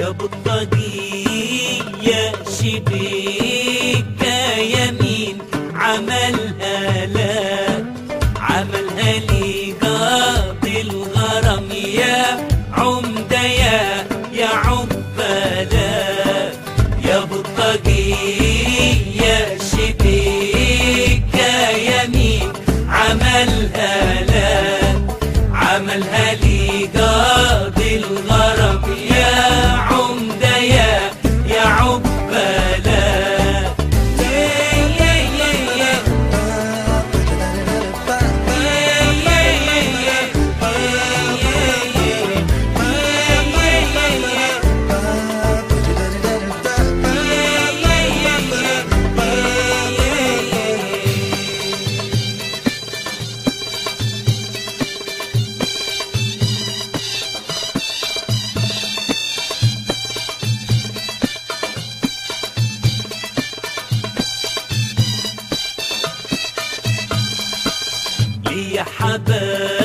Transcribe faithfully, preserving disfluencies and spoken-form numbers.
يا بطاقية شبيكة يمين عملها لا عملها لي قاضي الغرام يا عمدة يا يا عبادة يا بطاقية شبيكة يمين عملها لا عملها لي قاضي الغرام يا عمدة يا يا عبادة يا حبايب